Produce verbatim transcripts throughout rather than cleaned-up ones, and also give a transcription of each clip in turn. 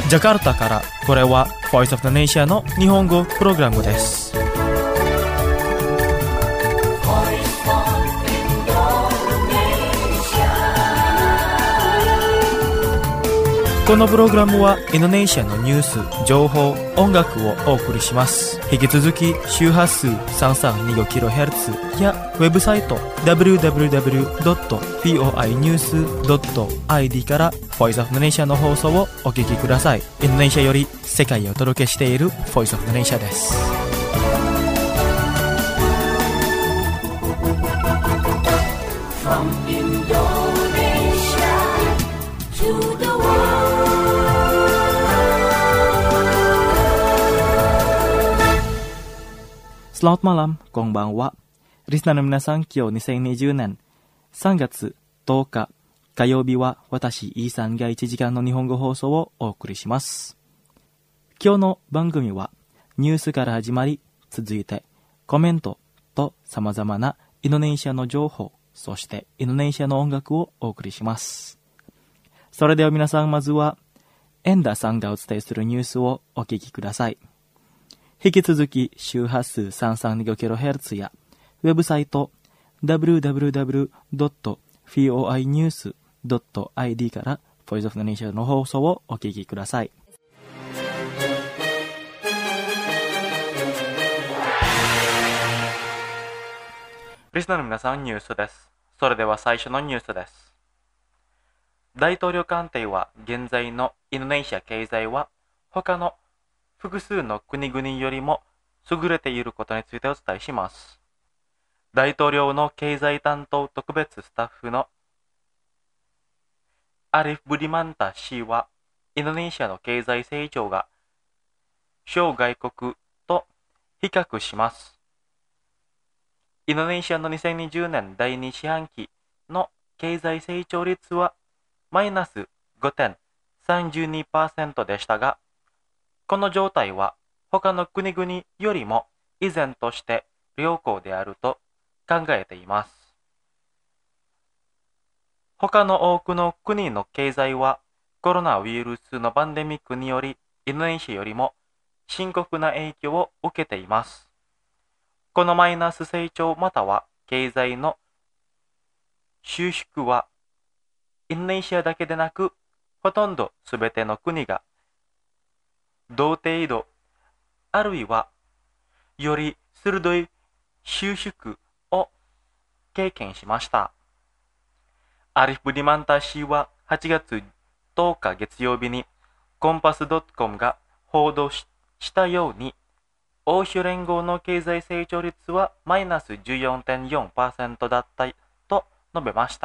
ジャカルタから、これは Voice of the Nation の日本語プログラムです。このプログラムはインドネシアのニュース、情報、音楽をお送りします。引き続き周波数 さんさんにごキロヘルツ やウェブサイト ダブリューダブリューダブリュードットフォーアイニュースドットアイディー から Voice of the Nation の放送をお聞きください。インドネシアより世界をお届けしている Voice of the Nation です。From Indonesia to the world. Selamat malam, konbanwa. Listenerの皆さん、今日にせんにじゅうねんさんがつとおか火曜日は私、イーさんがいちじかんの日本語放送をお送りします。今日の番組はニュースから始まり、続いてコメントと様々なインドネシアの情報、そしてインドネシアの音楽をお送りします。それでは皆さん、まずはエンダさんがお伝えするニュースをお聞きください。引き続き周波数 さんさんにごキロヘルツ やウェブサイト ダブリューダブリューダブリュードットフォーアイニュースドットアイディー から Voice of the Nation の放送をお聞きください。リスナーの皆さん、ニュースです。それでは最初のニュースです。大統領官邸は現在のインドネシア経済は他の複数の国々よりも優れていることについてお伝えします。大統領の経済担当特別スタッフのアリフ・ブディマンタ氏は、インドネシアの経済成長が諸外国と比較します。インドネシアのにせんにじゅうねんだいに四半期の経済成長率はマイナス ごてんさんにパーセント でしたが、この状態は他の国々よりも依然として良好であると考えています。他の多くの国の経済はコロナウイルスのパンデミックによりインドネシアよりも深刻な影響を受けています。このマイナス成長または経済の収縮はインドネシアだけでなくほとんどすべての国が同程度、あるいはより鋭い収縮を経験しました。アリフ・ブディマンタ氏ははちがつとおか月曜日にコンパス .com が報道したように、欧州連合の経済成長率はマイナス じゅうよんてんよんパーセント だったと述べました。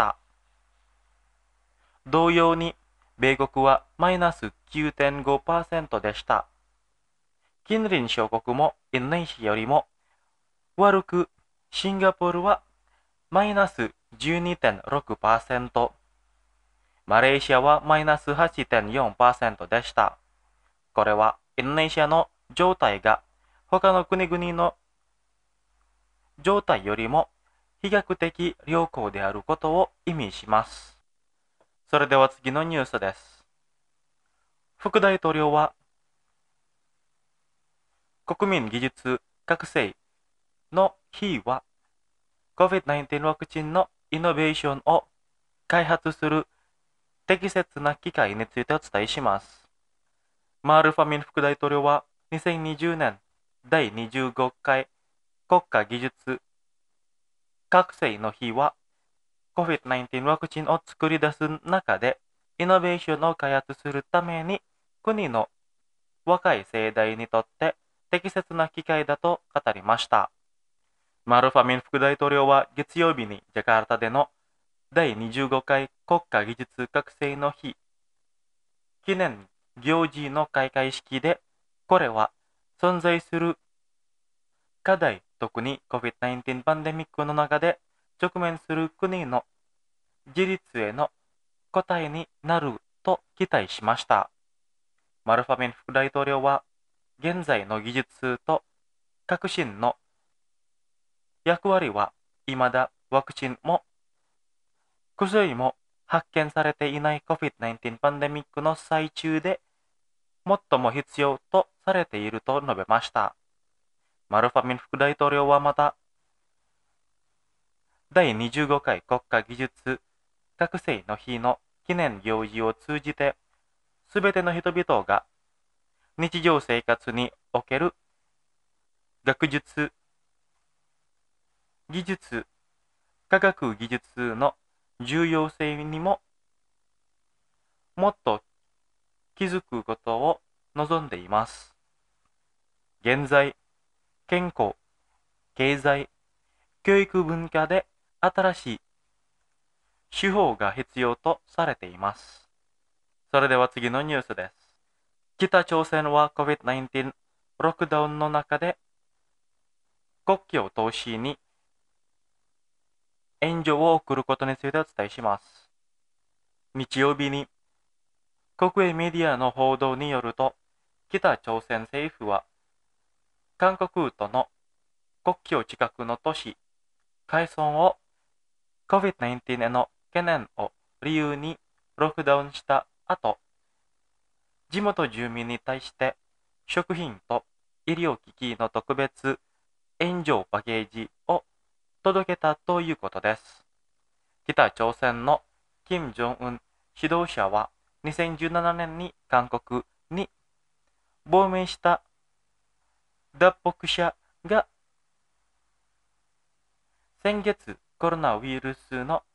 同様に、米国はマイナス きゅうてんごパーセント でした。近隣諸国もインドネシアよりも悪く、シンガポールはマイナス じゅうにてんろくパーセント、マレーシアはマイナス はちてんよんパーセント でした。これはインドネシアの状態が他の国々の状態よりも比較的良好であることを意味します。それでは次のニュースです。副大統領は国民技術学生の日は コビッドナインティーン ワクチンのイノベーションを開発する適切な機会についてお伝えします。マールファミン副大統領はにせんにじゅうねんだいにじゅうごかい国家技術学生の日はコビッドナインティーン ワクチンを作り出す中でイノベーションを開発するために国の若い世代にとって適切な機会だと語りました。マルファミン副大統領は月曜日にジャカルタでのだいにじゅうごかい国家技術学生の日記念行事の開会式で、これは存在する課題、特に コビッドナインティーン パンデミックの中で直面する国の自立への答えになると期待しました。マルファミン副大統領は、現在の技術と革新の役割は未だワクチンも薬も発見されていない コビッドナインティーン パンデミックの最中で、 最も必要とされていると述べました。マルファミン副大統領はまた、だいにじゅうごかい国家技術学生の日の記念行事を通じて、すべての人々が日常生活における学術、技術、科学技術の重要性にももっと気づくことを望んでいます。現在、健康、経済、教育文化で新しい手法が必要とされています。それでは次のニュースです。北朝鮮は コビッドナインティーン ロックダウンの中で国境投資に援助を送ることについてお伝えします。日曜日に国営メディアの報道によると、北朝鮮政府は韓国との国境近くの都市、開村を コビッドナインティーン への懸念を理由にロックダウンした後、地元住民に対して食品と医療機器の特別援助パッケージを届けたということです。北朝鮮の金正恩指導者はにせんじゅうななねんに韓国に亡命した脱北者が先月コロナウイルスの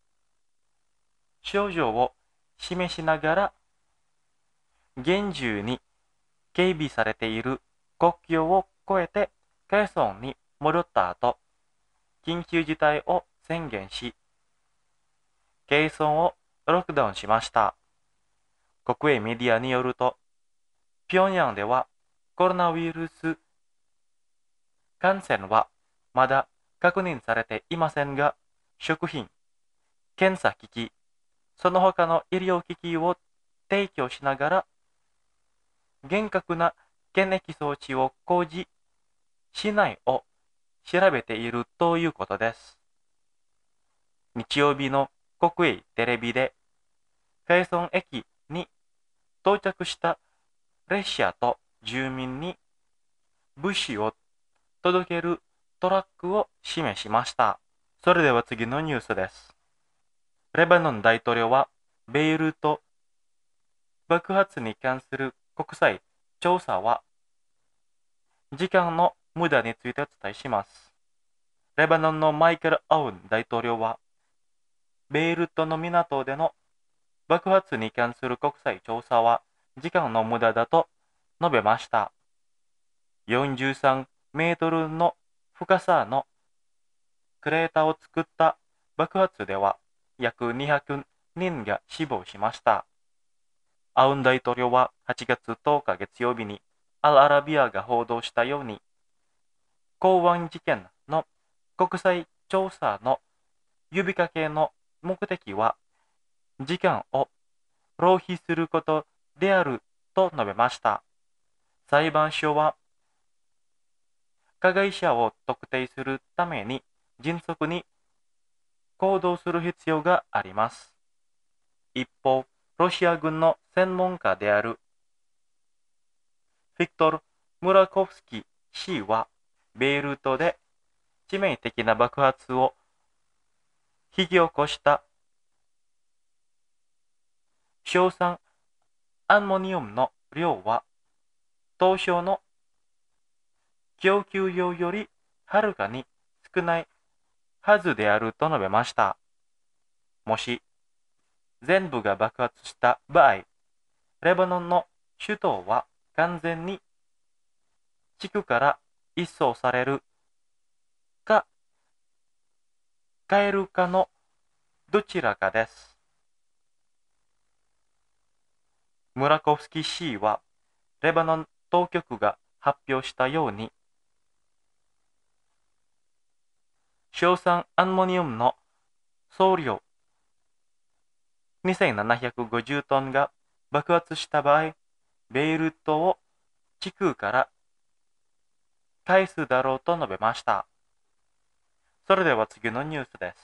症状を示しながら厳重に警備されている国境を越えて開村に戻った後、緊急事態を宣言し、開村をロックダウンしました。国営メディアによると、平壌ではコロナウイルス感染はまだ確認されていませんが、食品、検査機器、その他の医療機器を提供しながら、厳格な検疫装置を講じ、市内を調べているということです。日曜日の国営テレビで、開村駅に到着した列車と住民に物資を届けるトラックを示しました。それでは次のニュースです。レバノン大統領はベイルト爆発に関する国際調査は時間の無駄についてお伝えします。レバノンのマイケル・アウン大統領はベイルトの港での爆発に関する国際調査は時間の無駄だと述べました。よんじゅうさんメートルの深さのクレーターを作った爆発では約にひゃくにんが死亡しました。アウン大統領ははちがつとおか月曜日にアルアラビアが報道したように、港湾事件の国際調査の呼びかけの目的は時間を浪費することであると述べました。裁判所は加害者を特定するために迅速に行動する必要があります。一方、ロシア軍の専門家であるフィクトル・ムラコフスキー氏は、ベイルトで致命的な爆発を引き起こした硝酸アンモニウムの量は当初の供給量よりはるかに少ないはずであると述べました。もし全部が爆発した場合、レバノンの首都は完全に地区から一掃されるか変えるかのどちらかです。ムラコフスキー氏はレバノン当局が発表したように、硝酸アンモニウムの総量にせんななひゃくごじゅうトンが爆発した場合、ベイルトを地区から返すだろうと述べました。それでは次のニュースです。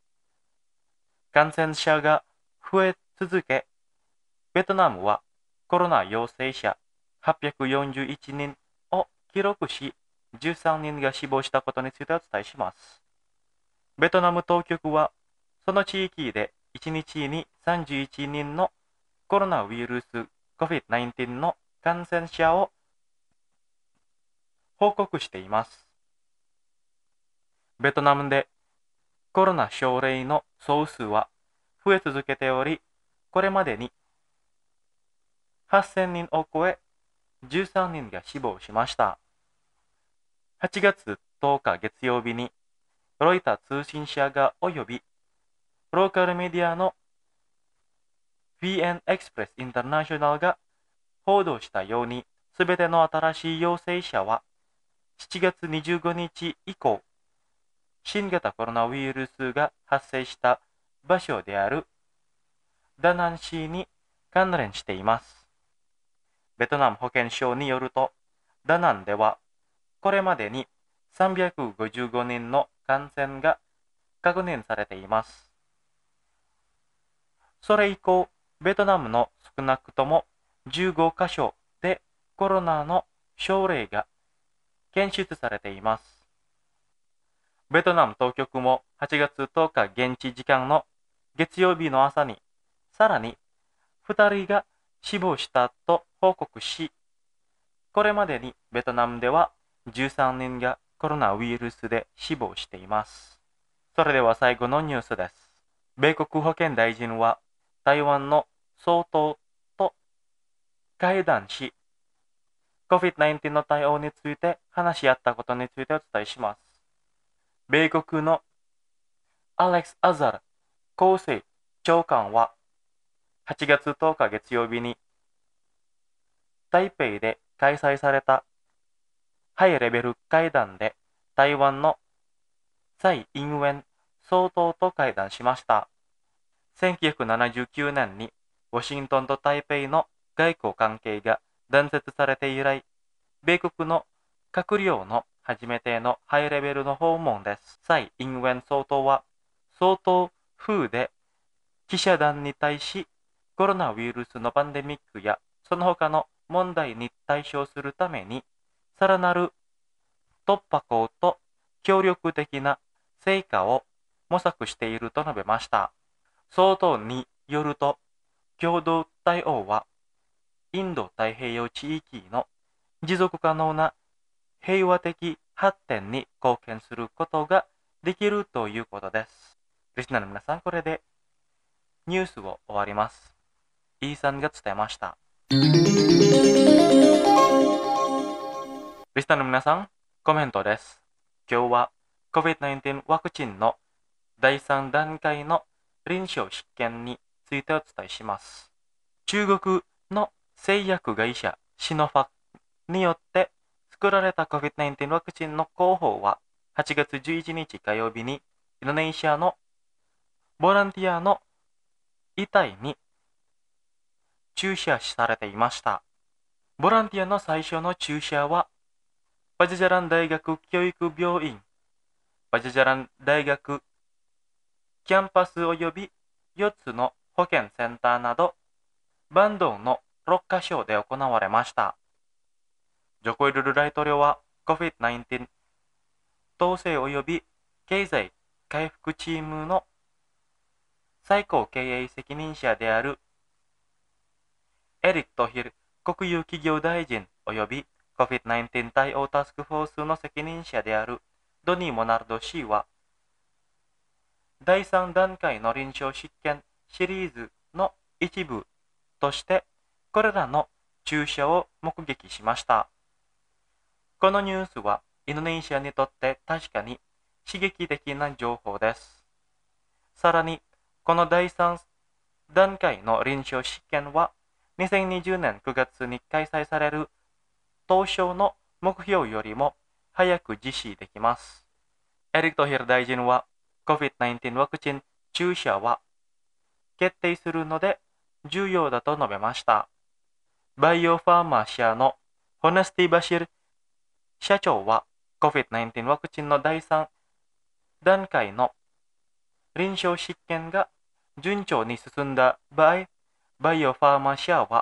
感染者が増え続け、ベトナムはコロナ陽性者はっぴゃくよんじゅういちにんを記録し、じゅうさんにんが死亡したことについてお伝えします。ベトナム当局は、その地域でいちにちにさんじゅういちにんのコロナウイルス コビッドナインティーン の感染者を報告しています。ベトナムでコロナ症例の総数は増え続けており、これまでにはっせんにんを超え、じゅうさんにんが死亡しました。はちがつとおか月曜日に、ロイター通信社が及び、ローカルメディアの ブイエヌ エクスプレスインターナショナルが報道したように、すべての新しい陽性者は、しちがつにじゅうごにち以降、新型コロナウイルスが発生した場所であるダナン市に関連しています。ベトナム保健省によると、ダナンではこれまでにさんびゃくごじゅうごにんの感染が確認されています。それ以降、ベトナムの少なくともじゅうごかしょでコロナの症例が検出されています。ベトナム当局もはちがつとおか現地時間の月曜日の朝に、さらにふたりが死亡したと報告し、これまでにベトナムではじゅうさんにんがコロナウイルスで死亡しています。それでは最後のニュースです。米国保健大臣は台湾の総統と会談し、コビッドナインティーン の対応について話し合ったことについてお伝えします。米国のアレックス・アザル厚生長官ははちがつとおか月曜日に台北で開催されたハイレベル会談で台湾の蔡英文総統と会談しました。せんきゅうひゃくななじゅうきゅうねんにワシントンと台北の外交関係が断絶されて以来、米国の閣僚の初めてのハイレベルの訪問です。蔡英文総統は総統府で記者団に対し、コロナウイルスのパンデミックやその他の問題に対処するために、さらなる突破口と協力的な成果を模索していると述べました。総統によると、共同対応はインド太平洋地域の持続可能な平和的発展に貢献することができるということです。リスナーの皆さん、これでニュースを終わります。イーさんが伝えました。リスナーの皆さん、コメントです。今日は コビッドナインティーン ワクチンのだいさんだんかいの臨床試験についてお伝えします。中国の製薬会社シノファによって作られた コビッドナインティーン ワクチンの候補ははちがつじゅういちにち火曜日にインドネシアのボランティアの遺体に注射されていました。ボランティアの最初の注射はパジャジャラン大学教育病院、パジャジャラン大学キャンパス及びよっつの保健センターなどバンドのろっかしょで行われました。ジョコイルル大統領は コビッドナインティーン 統制及び経済回復チームの最高経営責任者であるエリック・トヒル国有企業大臣及び コビッドナインティーン 対応タスクフォースの責任者であるドニー・モナルド氏はだいさんだんかいの臨床試験シリーズの一部としてこれらの注射を目撃しました。このニュースはインドネシアにとって確かに刺激的な情報です。さらにこのだいさんだんかいの臨床試験はにせんにじゅうねんくがつに開催される当初の目標よりも早く実施できます。エリック・トヒル大臣は コビッドナインティーン ワクチン注射は決定するので重要だと述べました。バイオファーマ社のホネスティ・バシル社長は コビッドナインティーン ワクチンのだいさんだんかいの臨床試験が順調に進んだ場合、バイオファーマ社は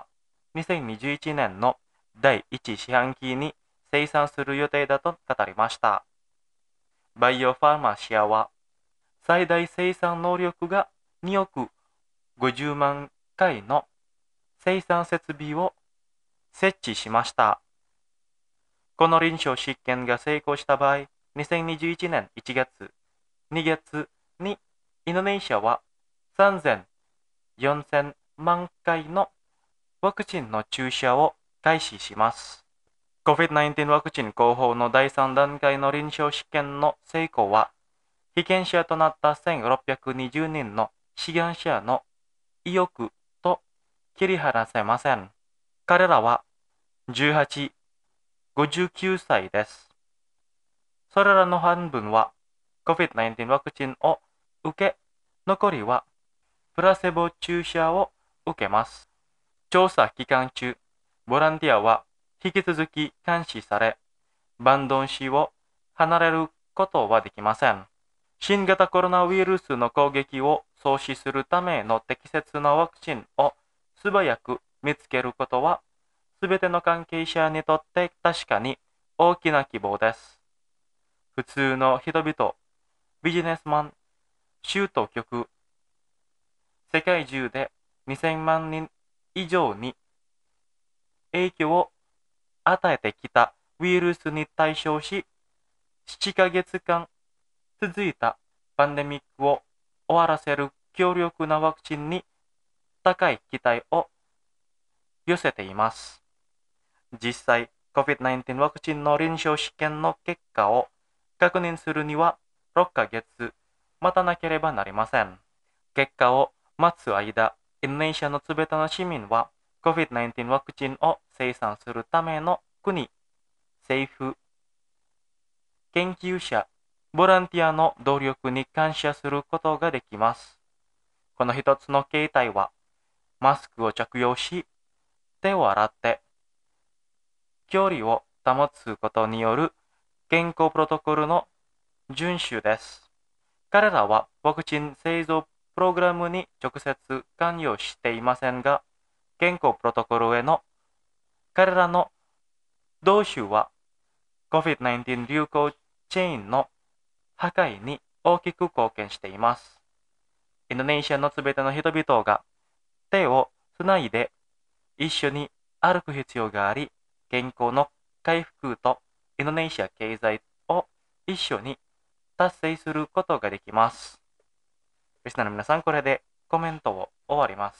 にせんにじゅういちねんのだいいち四半期に生産する予定だと語りました。バイオファーマシアは最大生産能力がにおくごじゅうまんかいの生産設備を設置しました。この臨床実験が成功した場合、にせんにじゅういちねんいちがつ、にがつにインドネシアはさんぜんよんせんまんかいのワクチンの注射を開始します。コビッドナインティーン ワクチン広報のだいさんだんかいの臨床試験の成功は、被験者となったせんろっぴゃくにじゅうにんの志願者の意欲と切り離せません。彼らはじゅうはち、ごじゅうきゅうさいです。それらの半分は コビッドナインティーン ワクチンを受け、残りはプラセボ注射を受けます。調査期間中、ボランティアは引き続き監視され、バンドン市を離れることはできません。新型コロナウイルスの攻撃を阻止するための適切なワクチンを素早く見つけることは、すべての関係者にとって確かに大きな希望です。普通の人々、ビジネスマン、州当局、世界中でにせんまんにん以上に影響を与えてきたウイルスに対処し、ななかげつかん続いたパンデミックを終わらせる強力なワクチンに高い期待を寄せています。実際、コビッドナインティーン ワクチンの臨床試験の結果を確認するにはろっかげつ待たなければなりません。結果を待つ間、インドネシアのすべての市民は コビッドナインティーン ワクチンを生産するための国、政府、研究者、ボランティアの努力に感謝することができます。この一つの形態は、マスクを着用し、手を洗って、距離を保つことによる健康プロトコルの遵守です。彼らはワクチン製造プログラムに直接関与していませんが、健康プロトコルへの彼らの同種は コビッドナインティーン 流行チェーンの破壊に大きく貢献しています。インドネシアのすべての人々が手をつないで一緒に歩く必要があり、健康の回復とインドネシア経済を一緒に達成することができます。リスナーの皆さん、これでコメントを終わります。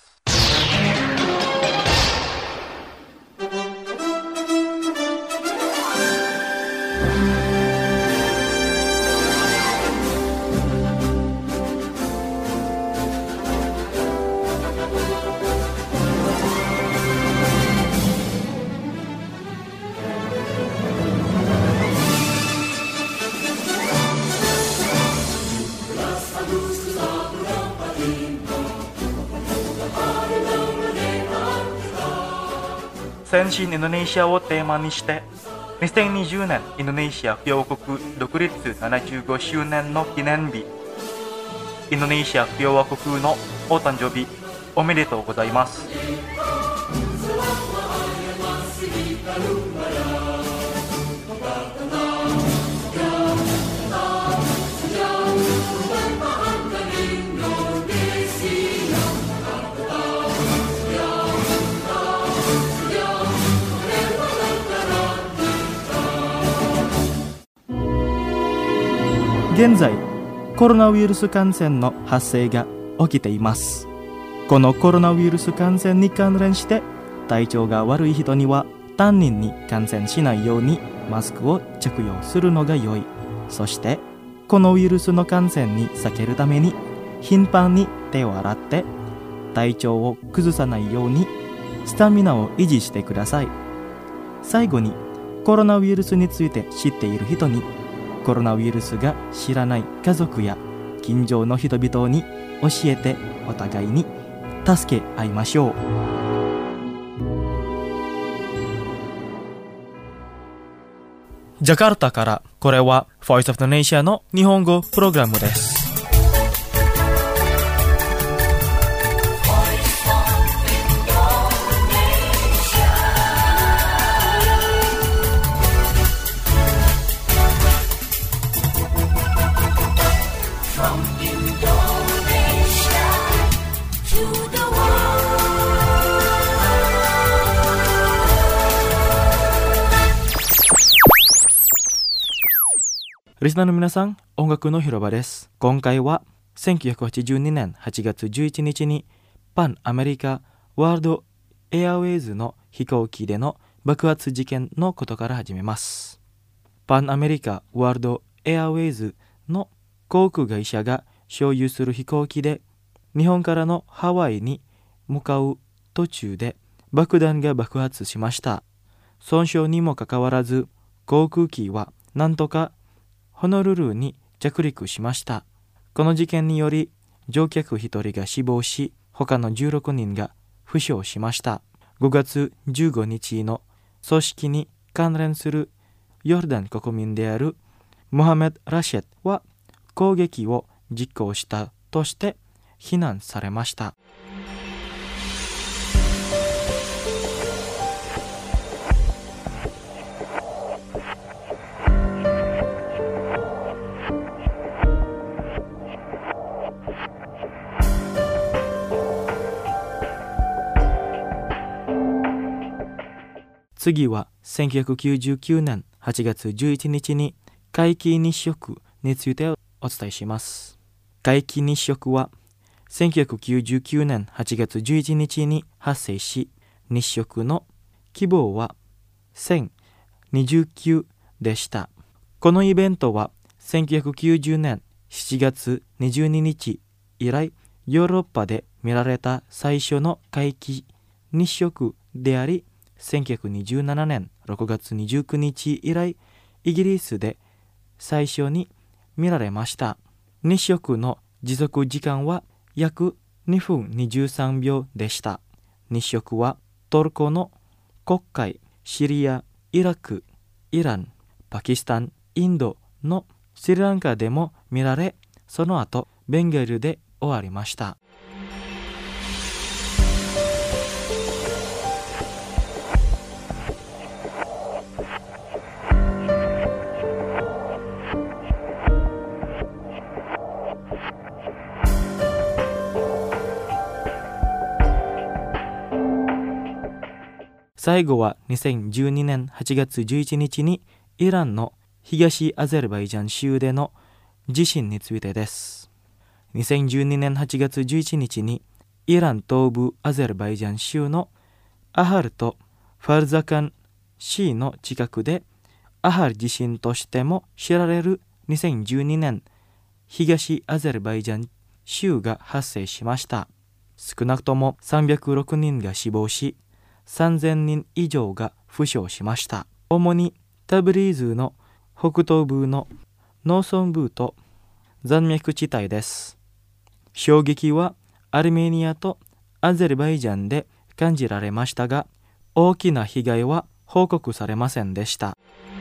先進インドネシアをテーマにして、にせんにじゅうねんインドネシア共和国独立ななじゅうごしゅうねんの記念日、インドネシア共和国のお誕生日おめでとうございます。現在、コロナウイルス感染の発生が起きています。このコロナウイルス感染に関連して、体調が悪い人には他人に感染しないようにマスクを着用するのが良い。そして、このウイルスの感染に避けるために、頻繁に手を洗って、体調を崩さないようにスタミナを維持してください。最後に、コロナウイルスについて知っている人に、コロナウイルスが知らない家族や近所の人々に教えて、お互いに助け合いましょう。ジャカルタから、これは Voice of Indonesia の日本語プログラムです。 リスナーの皆さん、音楽の広場です。今回はせんきゅうひゃくはちじゅうにねんはちがつじゅういちにちにパンアメリカワールドエアウェイズの飛行機での爆発事件のことから始めます。パンアメリカワールドエアウェイズの航空会社が所有する飛行機で日本からのハワイに向かう途中で爆弾が爆発しました。損傷にもかかわらず航空機はなんとかホノルルに着陸しました。この事件により乗客ひとりが死亡し、他のじゅうろくにんが負傷しました。ごがつじゅうごにちの組織に関連するヨルダン国民であるモハメド・ラシェッドは攻撃を実行したとして非難されました。次はせんきゅうひゃくきゅうじゅうきゅうねんはちがつじゅういちにちに皆既日食についてお伝えします。皆既日食はせんきゅうひゃくきゅうじゅうきゅうねんはちがつじゅういちにちに発生し、日食の規模はせんにじゅうきゅうでした。このイベントはせんきゅうひゃくきゅうじゅうねんしちがつにじゅうににち以来、ヨーロッパで見られた最初の皆既日食であり、せんきゅうひゃくにじゅうななねんろくがつにじゅうくにち以来、イギリスで最初に見られました。日食の持続時間は約にふんにじゅうさんびょうでした。日食はトルコの黒海、シリア、イラク、イラン、パキスタン、インドのスリランカでも見られ、その後ベンガルで終わりました。最後はにせんじゅうにねんはちがつじゅういちにちにイランの東アゼルバイジャン州での地震についてです。にせんじゅうにねんはちがつじゅういちにちにイラン東部アゼルバイジャン州のアハルとファルザカン市の近くでアハル地震としても知られるにせんじゅうにねん東アゼルバイジャン州が発生しました。少なくともさんびゃくろくにんが死亡し、さんぜんにん以上が負傷しました。主にタブリーズの北東部の農村部と山脈地帯です。衝撃はアルメニアとアゼルバイジャンで感じられましたが、大きな被害は報告されませんでした。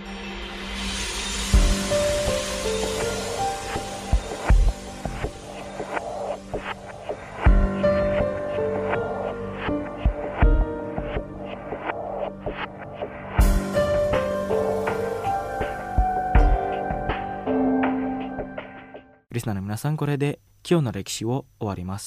リスナーの皆さん、これで今日の歴史を終わります。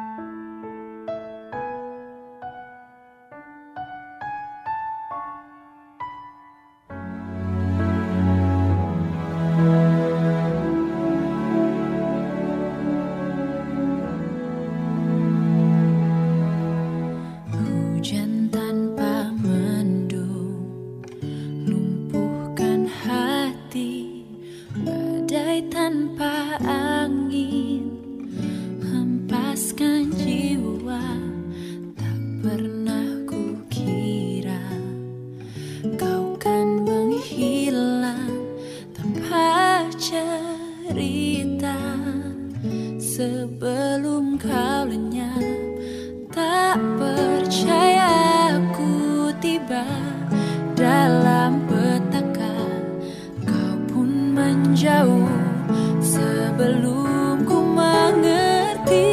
Sebelum kau lenyap, tak percaya aku tiba dalam petaka. Kau pun menjauh sebelum ku mengerti.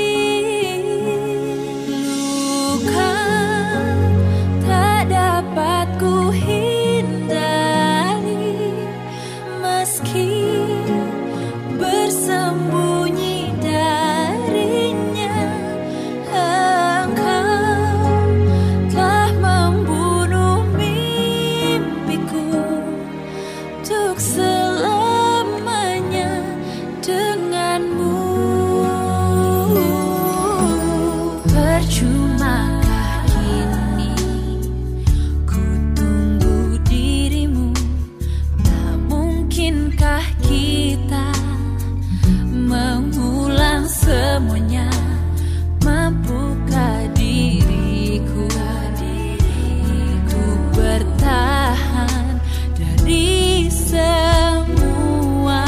Luka tak dapat ku hindari, meski bersembunyi Look so kita mengulang semuanya. Mampukah diriku untuk bertahan dari semua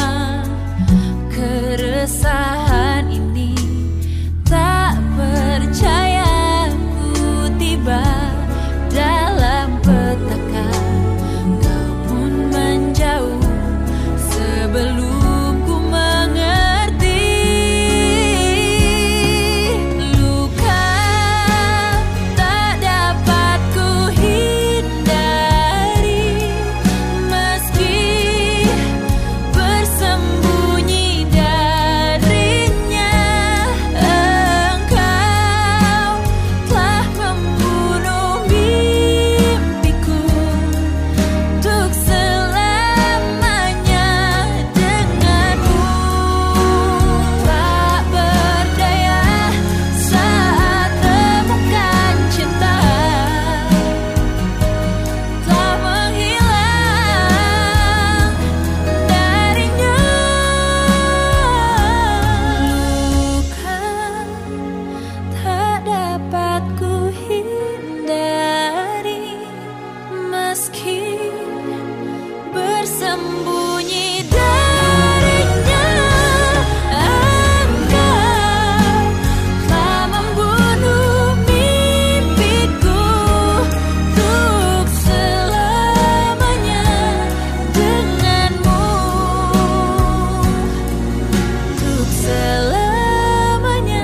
keresahan ini? Tak percaya ku tiba dalam petaka, kau pun menjauh sebelum ku mengerti. Luka tak dapat ku hindari, meski bersembunyi darinya. Engkau telah membunuh mimpiku untuk selamanya. Denganmu tak berdaya saat temukan cinta, telah menghilang darinya. Luka tak dapat ku hindari, meski bersembunyi darinya. Engkau telah membunuh mimpiku untuk selamanya. Denganmu untuk selamanya.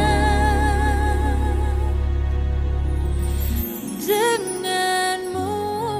Denganmu.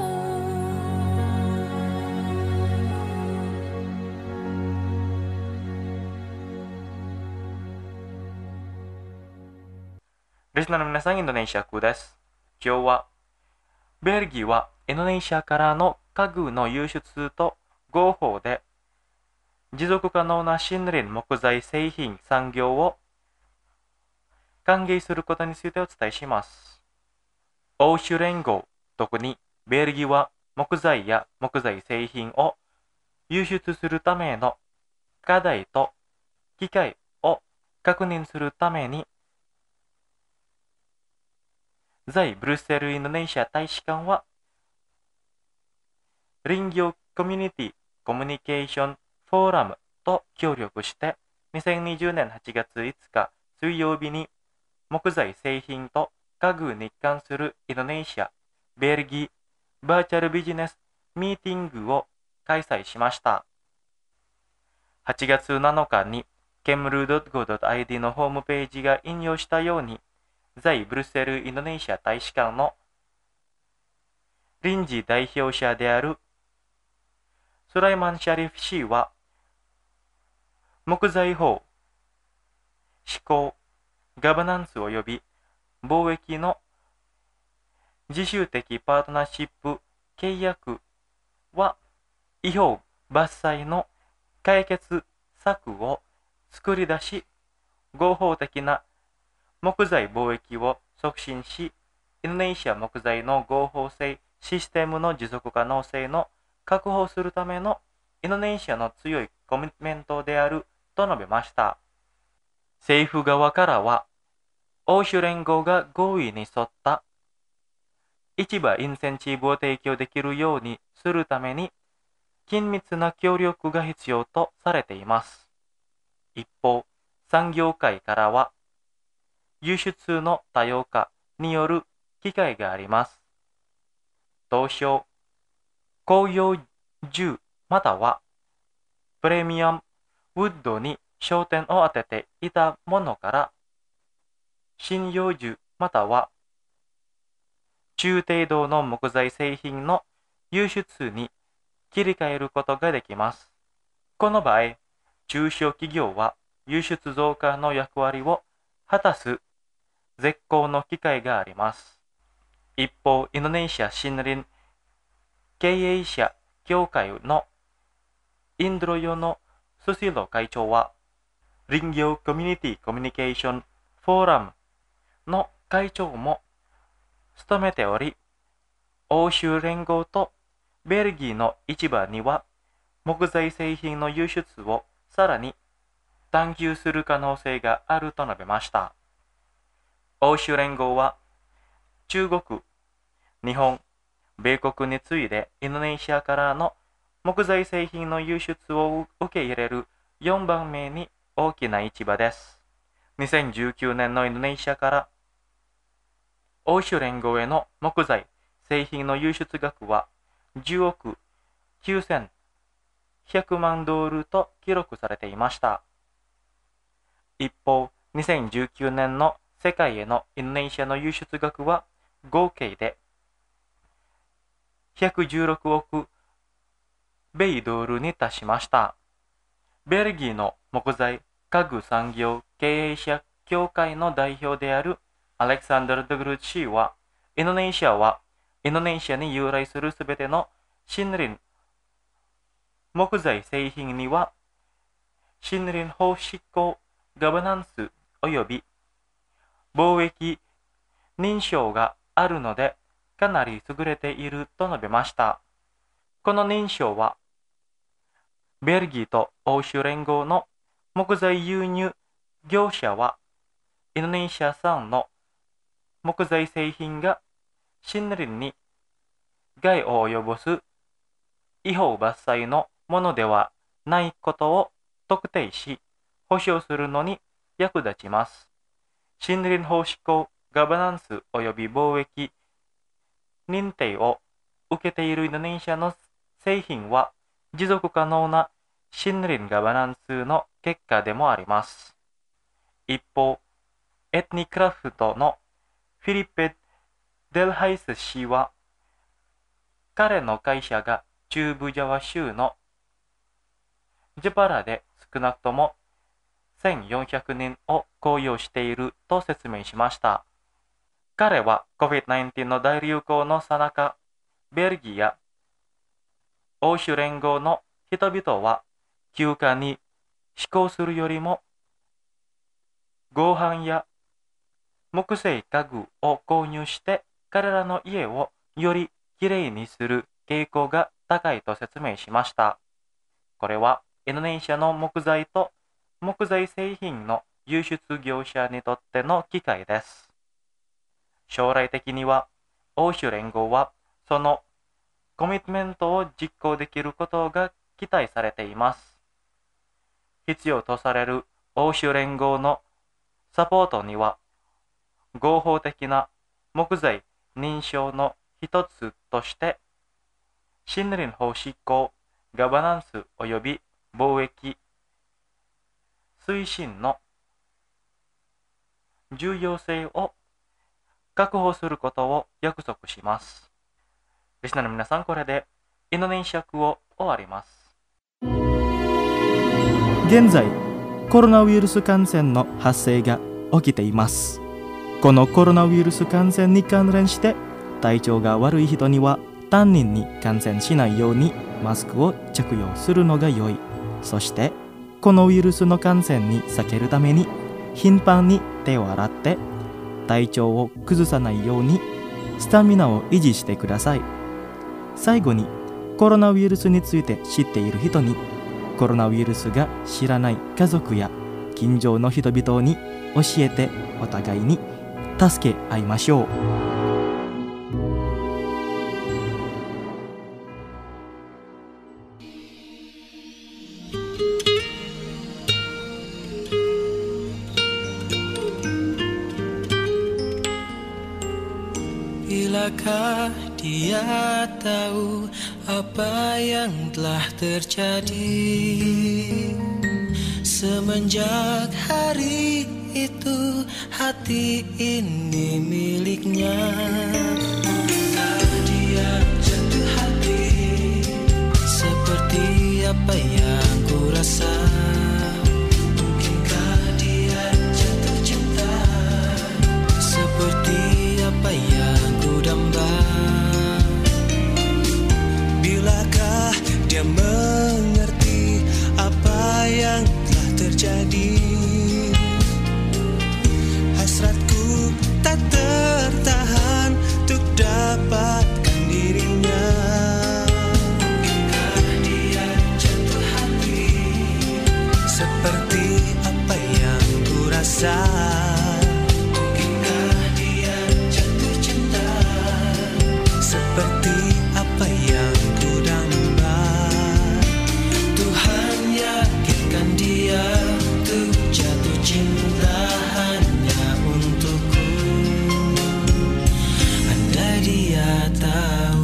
Listenerの皆さん、インドネシアクです。今日は、ベルギーはインドネシアからの家具の輸出と合法で持続可能な森林木材製品産業を歓迎することについてお伝えします。欧州連合、特にベルギーは木材や木材製品を輸出するための課題と機会を確認するために、在ブルッセルインドネシア大使館は林業コミュニティコミュニケーションフォーラムと協力してにせんにじゅうねんはちがついつか水曜日に木材製品と家具に関するインドネシア・ベルギーバーチャルビジネスミーティングを開催しました。はちがつなのかに ケムルードットゴードットアイディー のホームページが引用したように、在ブルッセルインドネシア大使館の臨時代表者であるスライマン・シャリフ氏は、木材法、施行、ガバナンス及び貿易の自主的パートナーシップ契約は違法伐採の解決策を作り出し、合法的な木材貿易を促進し、インドネシア木材の合法性システムの持続可能性の確保するためのインドネシアの強いコミットメントであると述べました。政府側からは、欧州連合が合意に沿った市場インセンチブを提供できるようにするために緊密な協力が必要とされています。一方、産業界からは輸出の多様化による機会があります。当初、工業銃またはプレミアムウッドに焦点を当てていたものから、針葉樹または中程度の木材製品の輸出に切り替えることができます。この場合、中小企業は輸出増加の役割を果たす絶好の機会があります。一方、インドネシア森林経営者協会のインドロヨのスシロ会長は、林業コミュニティコミュニケーションフォーラムの会長も務めており、欧州連合とベルギーの市場には木材製品の輸出をさらに探求する可能性があると述べました。欧州連合は中国、日本、米国に次いでインドネシアからの木材製品の輸出を受け入れるよんばんめに大きな市場です。にせんじゅうきゅうねんのインドネシアから欧州連合への木材製品の輸出額はじゅうおくきゅうせんひゃくまんドルと記録されていました。一方、にせんじゅうきゅうねんの世界へのインドネシアの輸出額は合計でひゃくじゅうろくおく米ドルに達しました。ベルギーの木材家具産業経営者協会の代表であるアレクサンダル・ドグルチ氏は、インドネシアはインドネシアに由来するすべての森林木材製品には森林法執行ガバナンス及び貿易認証があるのでかなり優れていると述べました。この認証はベルギーと欧州連合の木材輸入業者はインドネシア産の木材製品が森林に害を及ぼす違法伐採のものではないことを特定し保証するのに役立ちます。森林法執行ガバナンス及び貿易認定を受けているインドネシアの製品は持続可能な森林ガバナンスの結果でもあります。一方、エトニクラフトのフィリペ・デルハイス氏は、彼の会社が中部ジャワ州のジャパラで少なくともせんよんひゃくにんを雇用していると説明しました。彼は コビッドナインティーン の大流行の最中、ベルギーや欧州連合の人々は休暇に志向するよりも合板や木製家具を購入して彼らの家をよりきれいにする傾向が高いと説明しました。これはインドネシアの木材と木材製品の輸出業者にとっての機会です。将来的には欧州連合はそのコミットメントを実行できることが期待されています。必要とされる欧州連合のサポートには合法的な木材認証の一つとして森林法執行ガバナンス及び貿易推進の重要性を確保することを約束します。リスナーの皆さん、これでインドネシア語を終わります。 現在コロナウイルス感染の発生が起きています。このコロナウイルス感染に関連して体調が悪い人には他人に感染しないようにマスクを着用するのが良い。そしてこのウイルスの感染に避けるために頻繁に手を洗って体調を崩さないようにスタミナを維持してください。最後にコロナウイルスについて知っている人にコロナウイルスが知らない家族や近所の人々に教えてお互いに助け合いましょう。 Bilakah dia tahu apa yang telah terjadi semenjak hari itu hati ini miliknya. Mungkinkah dia jatuh hati seperti apa yang ku rasa? Mungkinkah dia jatuh cinta seperti apa yang ku damba? Bilakah dia mengerti apa yang telah terjadi? Hasratku tak tertahan untuk dapatkan dirinya. Mungkinkah dia jatuh rasa. Mungkinkah dia jatuh cinta seperti apa yang ku damba? Tuhan yakinkan dia untuk jatuh cinta hanya untukku. Andai dia tahu.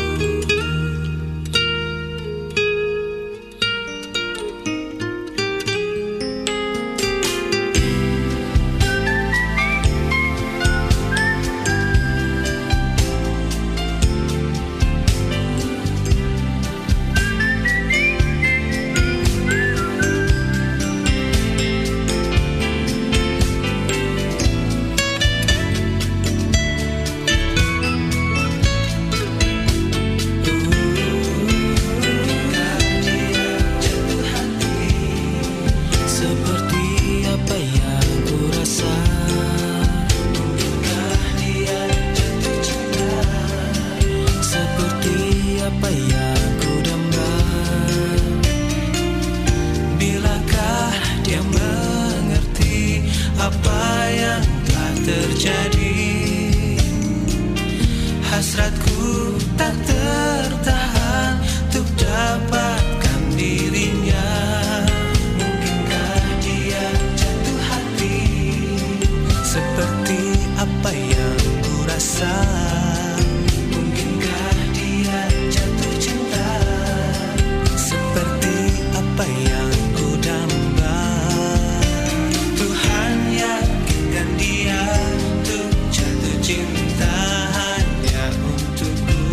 Hasratku tak tertahan untuk dapatkan dirinya. Mungkinkah dia jatuh hati seperti apa yang ku rasa? Mungkinkah dia jatuh cinta seperti apa yang ku damba? Tuhan yakinkan dia untuk jatuh cinta untukku.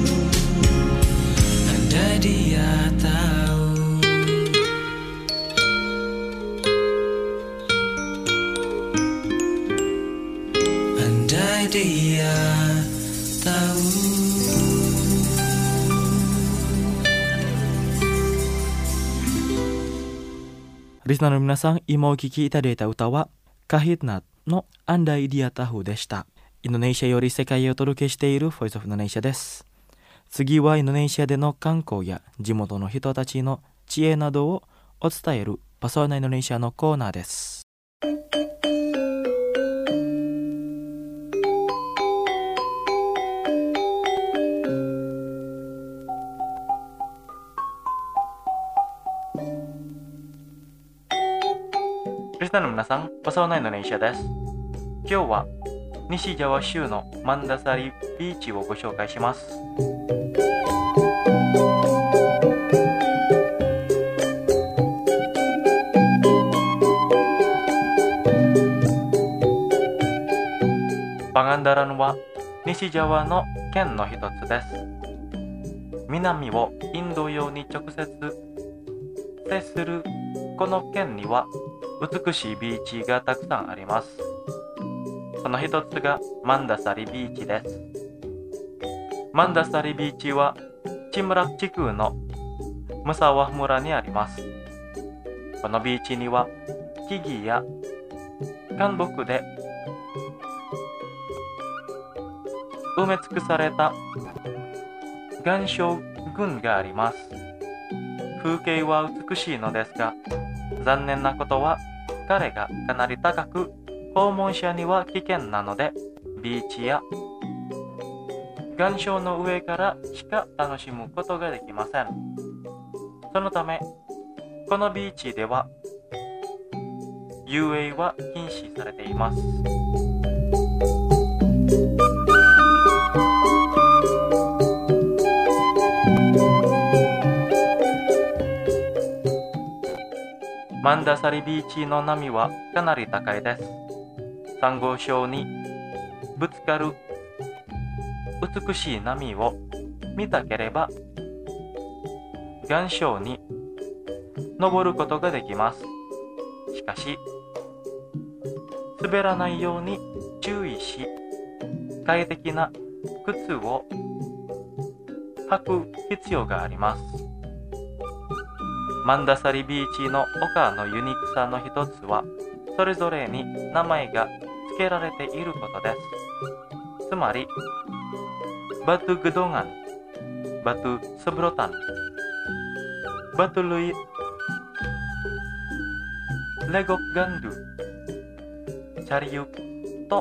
Andai dia tahu. Andai dia tahu. リスナーの皆さん、今お聴きいただいた歌はカヒッナのアンダイディアタフでした。インドネシアより世界へお届けしているボイスオブインドネシアです。次はインドネシアでの観光や地元の人たちの知恵などをお伝えるパソーナインドネシアのコーナーです。 リスナーの皆さん、パソーナインドネシアです。今日は西ジャワ州のマンダサリビーチをご紹介します。パガンダランは西ジャワの県の一つです。南をインド洋に直接接するこの県には美しいビーチがたくさんあります。その一つがマンダサリビーチです。マンダサリビーチはチムラク地区のムサワ村にあります。このビーチには木々や灌木で埋め尽くされた岩礁群があります。風景は美しいのですが、残念なことは彼がかなり高く、訪問者には危険なので、ビーチや岩礁の上からしか楽しむことができません。そのため、このビーチでは遊泳は禁止されています。マンダサリビーチの波はかなり高いです。サンゴ礁にぶつかる美しい波を見たければ、岩礁に登ることができます。しかし、滑らないように注意し、快適な靴を履く必要があります。マンダサリビーチの丘のユニークさの一つは、それぞれに名前が付けられていることです。つまり、バトゥグドガン、バトゥスブロタン、バトゥルイ、レゴガンドゥ、 チャリユと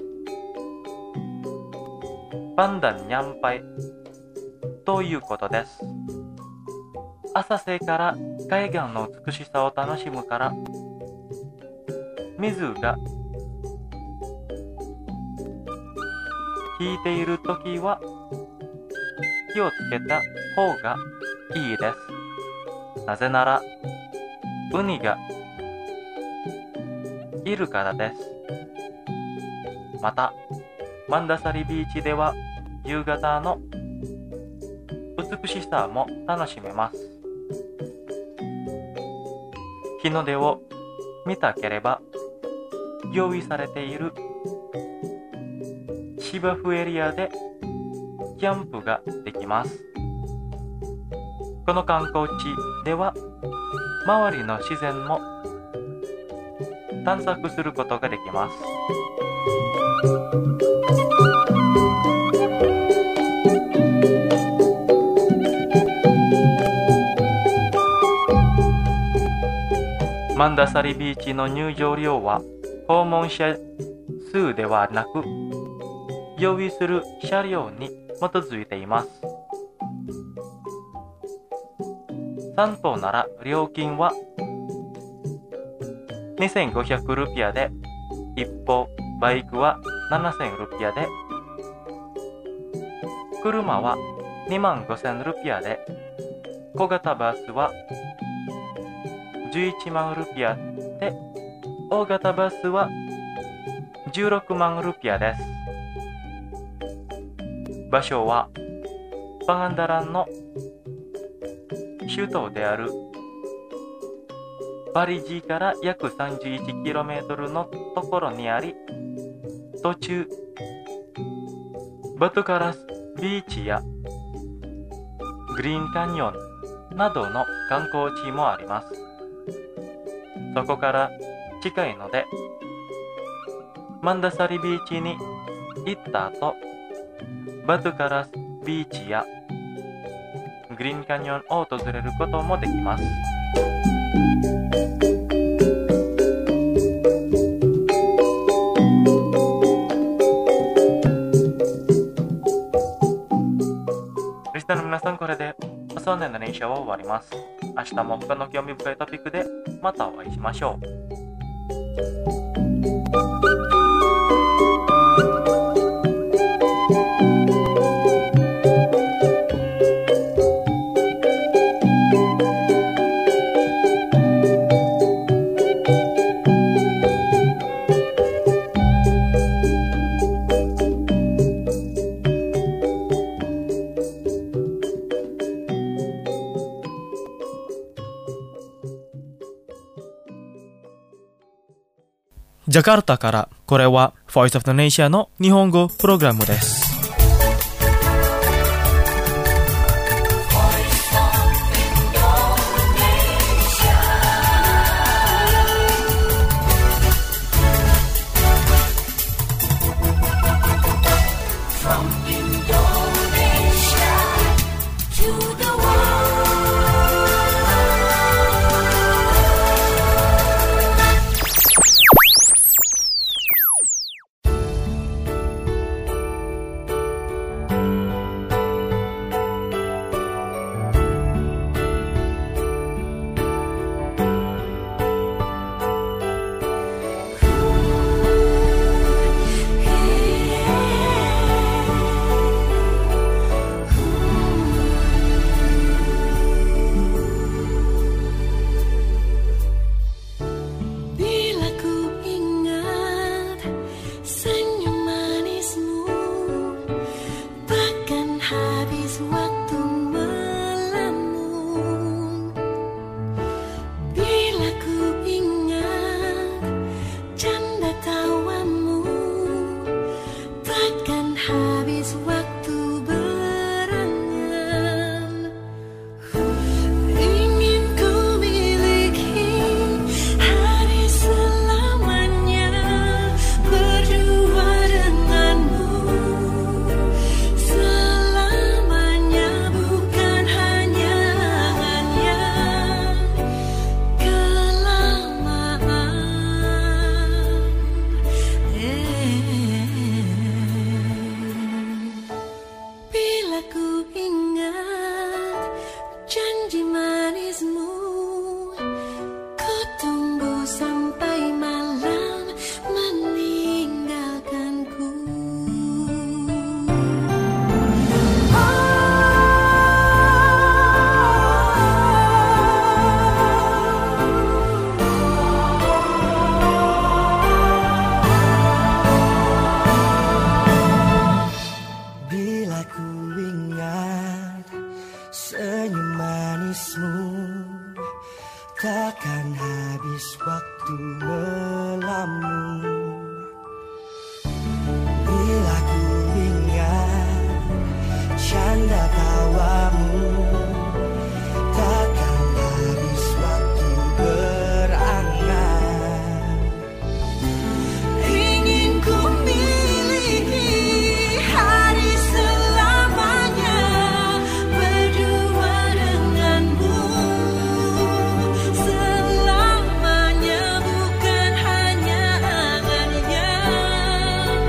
パンダンニャンパイということです。浅瀬から海岸の美しさを楽しむから、水が引いているときは気をつけた方がいいです。なぜならウニがいるからです。またマンダサリビーチでは夕方の美しさも楽しめます。日の出を見たければ用意されている芝生エリアでキャンプができます。この観光地では周りの自然も探索することができます。マンダサリビーチの入場料は訪問者数ではなく、用意する車両に基づいています。さん頭なら料金はにせんごひゃくルピアで、一方バイクはななせんルピアで、車はにまんごせんルピアで、小型バスはじゅういちまんルピアで、大型バスはじゅうろくまんルピアです。場所はパンガンダランの首都であるパリジから約 さんじゅういちキロメートル のところにあり、途中バトカラスビーチやグリーンキャニオンなどの観光地もあります。そこから近いので、マンダサリビーチに行った後、バトカラスビーチやグリーンキャニオンを訪れることもできます。リスナーの皆さん、これでパソンインドネシアは終わります。明日も他の興味深いトピックでまたお会いしましょう。 ジャカルタからこれは Voice of Indonesia の日本語プログラムです。 Takkan habis waktu melamun bila ku ingat canda tawamu. Takkan habis waktu berangan. Ingin ku miliki hari selamanya berdua denganmu. Selamanya bukan hanya angan yang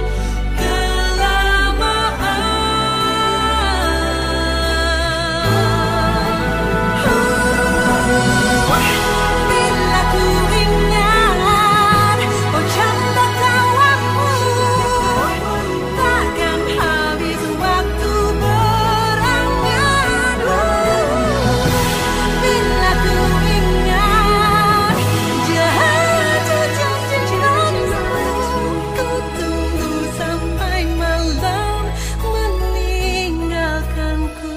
kelamaan. Bila ku ingat oh canda tawamu, takkan habis waktu berangan. Bila ku ingat jatuh janji cintamu, ku tunggu sampai malam meninggalkanku.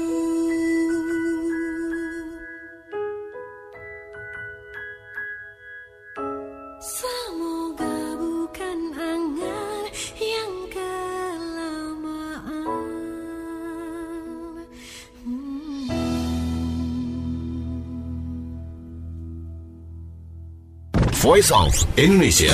Semoga bukan angan yang kelamaan. Hmm. Voice of Indonesia.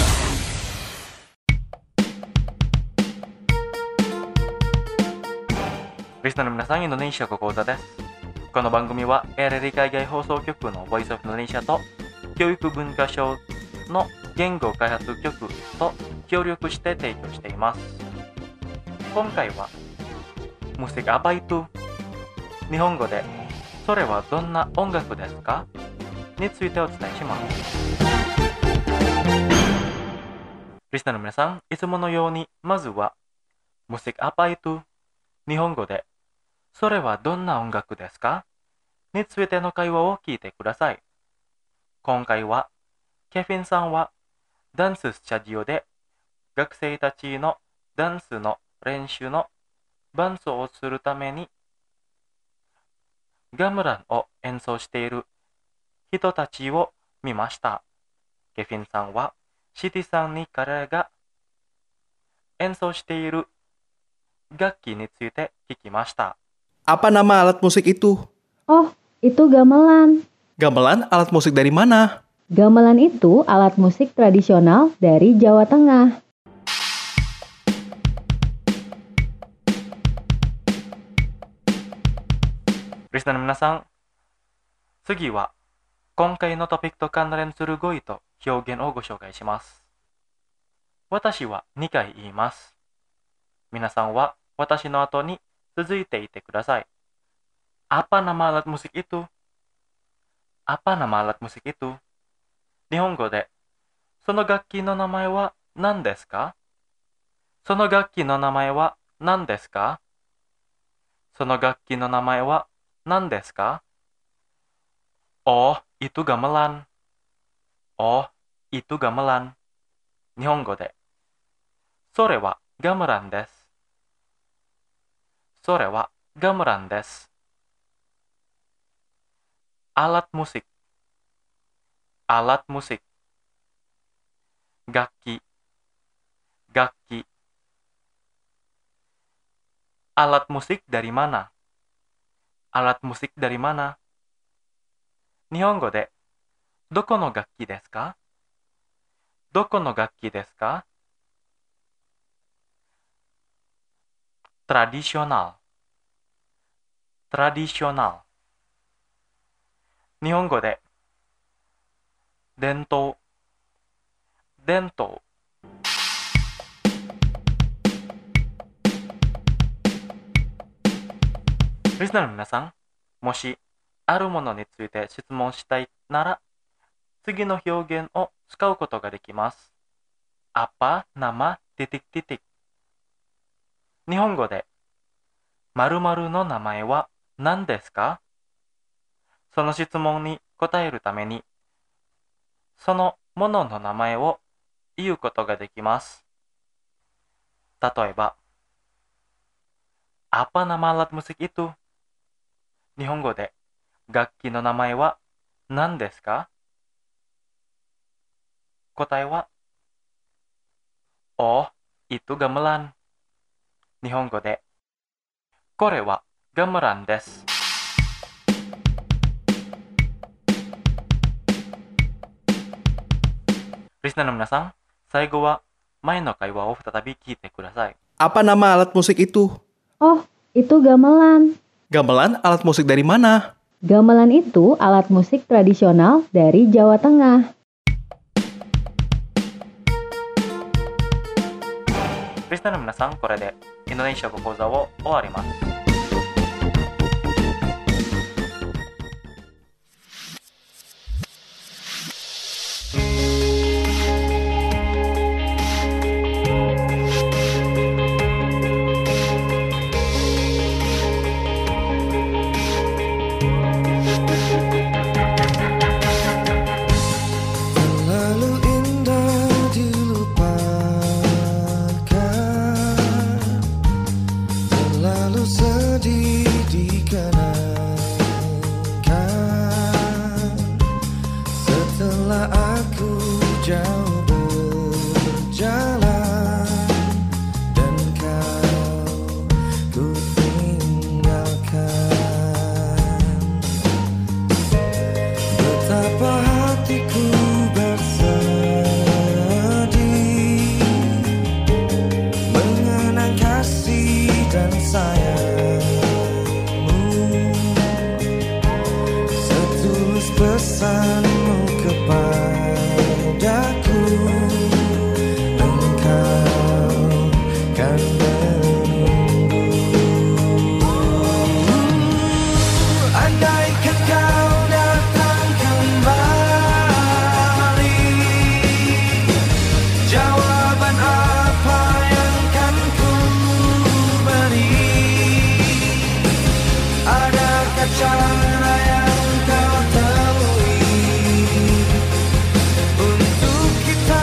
リスナーの皆さん、インドネシア語講座です。この番組は エーエルエル 海外放送局の Voice of Indonesia と教育文化省の言語開発局と協力して提供しています。今回はMusik apa itu? 日本語でそれはどんな音楽ですかについてお伝えします。リスナーの皆さん、いつものようにまずはMusik apa itu? 日本語でそれはどんな音楽ですかについての会話を聞いてください。今回はケフィンさんはダンススタジオで学生たちのダンスの練習の伴奏をするためにガムランを演奏している人たちを見ました。ケフィンさんはシティさんに彼が演奏している楽器について聞きました。 Apa nama alat musik itu? Oh, itu gamelan. Gamelan alat musik dari mana? Gamelan itu alat musik tradisional dari Jawa Tengah. リスナーの皆さん、次は今回のトピックと関連する語彙と表現をご紹介します。私はにかい言います。皆さんは私の後に続いていてください。Apa nama alat musik itu? Apa nama alat musik itu? 日本語で、その楽器の名前は何ですか？その楽器の名前は何ですか？その楽器の名前は何ですか？ Oh, itu gamelan. Oh, itu gamelan. 日本語で、それはガムランです。それはガムランです。Alat musik. Alat musik. 楽器。楽器。Alat musik dari mana? Alat musik dari mana? 日本語で、どこの楽器ですか？どこの楽器ですか？ Tradisional. Tradisional. 日本語で、伝統。伝統。リスナーの皆さん、もしあるものについて質問したいなら、次の表現を使うことができます。apa nama titik titik。日本語で、〇〇の名前は何ですか？その質問に答えるために、そのものの名前を言うことができます。例えば、apa nama alat musik itu？日本語で、楽器の名前は何ですか？ Kotae wa Oh, itu gamelan. Nihongo de Kore wa gamelan desu. Listenerの皆さん、最後は前の会話を再び聞いてください。 Apa nama alat musik itu? Oh, itu gamelan. Gamelan alat musik dari mana? Gamelan itu alat musik tradisional dari Jawa Tengah. Listener の皆さん、これでインドネシア語講座を終わります。 Terlalu indah dilupakan, terlalu sedih dikenangkan. Setelah aku jauh berjalan dan kau ku tinggalkan, betapa hatiku bersedih mengenang kasih dan sayangmu, setulus pesanmu kepadaku, engkau kan menunggu. Andaikan kau datang kembali, jawaban apa yang kan ku beri? Adakah cara yang kau temui untuk kita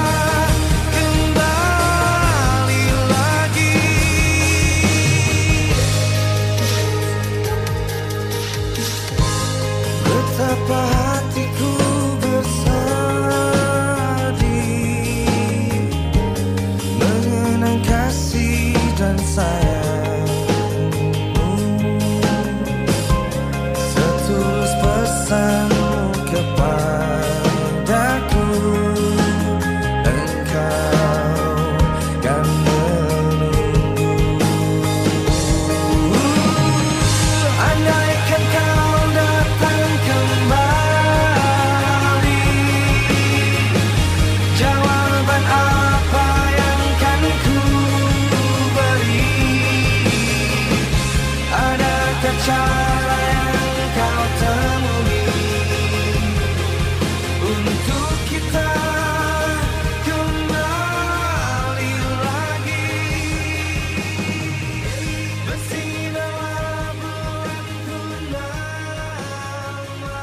kembali lagi? Betapa hatiku bersedih mengenang kasih dan sayangmu, setulus pesanmu kepadaku, engkau kan menunggu. Andaikan kau datang kembali, jawaban apa yang kan ku beri? Adakah cara yang kau temui untuk kita kembali lagi? Bersinarlah bulan purnama,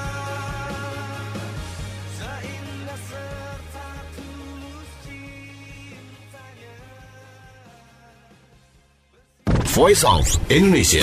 seindah serta tulus cintanya. Voice of Indonesia.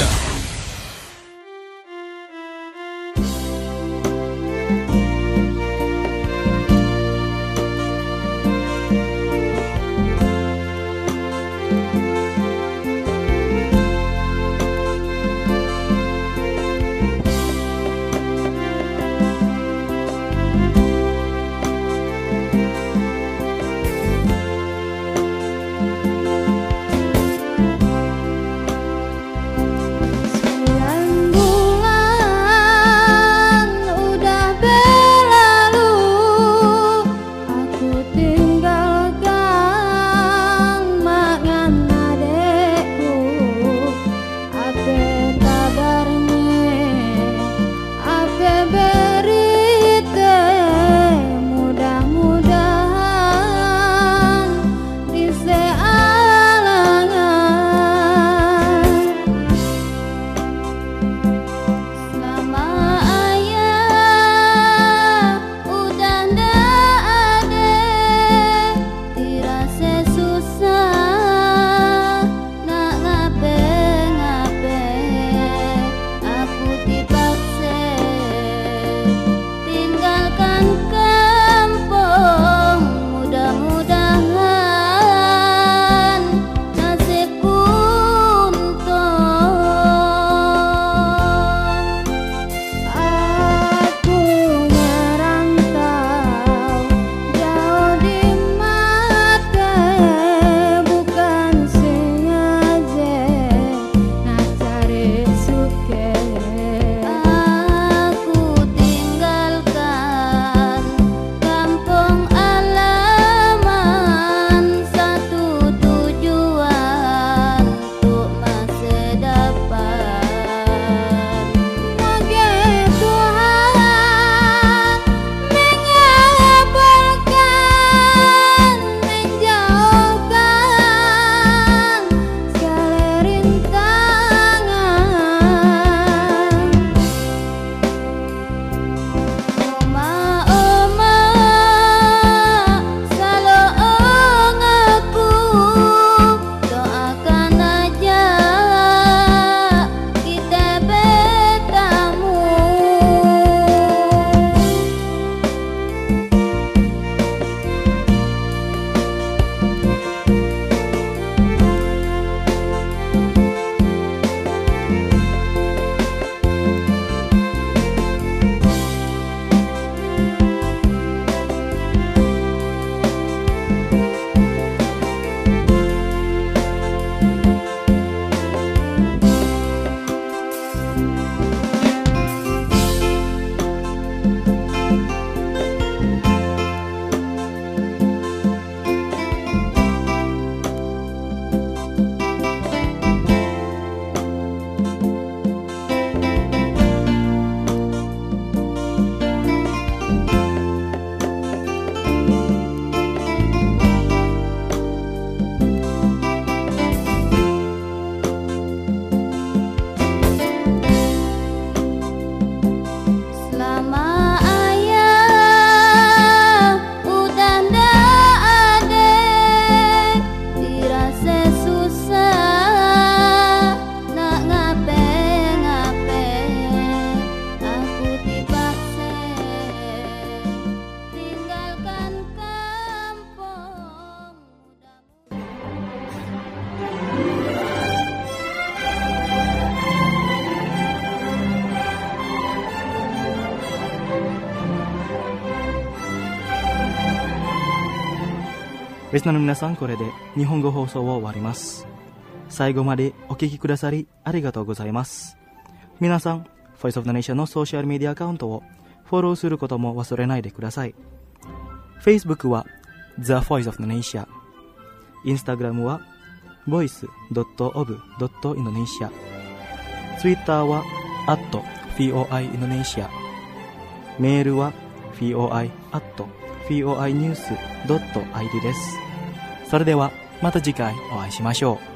リスナーの皆さん、これで日本語放送を終わります。最後までお聞きくださりありがとうございます。皆さん、Voice of the Nation のソーシャルメディアアカウントをフォローすることも忘れないでください。Facebook は The Voice of the Nation、 Instagram は ボイスドットオブドットインドネシア、 Twitter は アットフォーアイ インドネシア、メールは フォーアイ アットフォーアイ ニュース ドットアイディー です。それではまた次回お会いしましょう。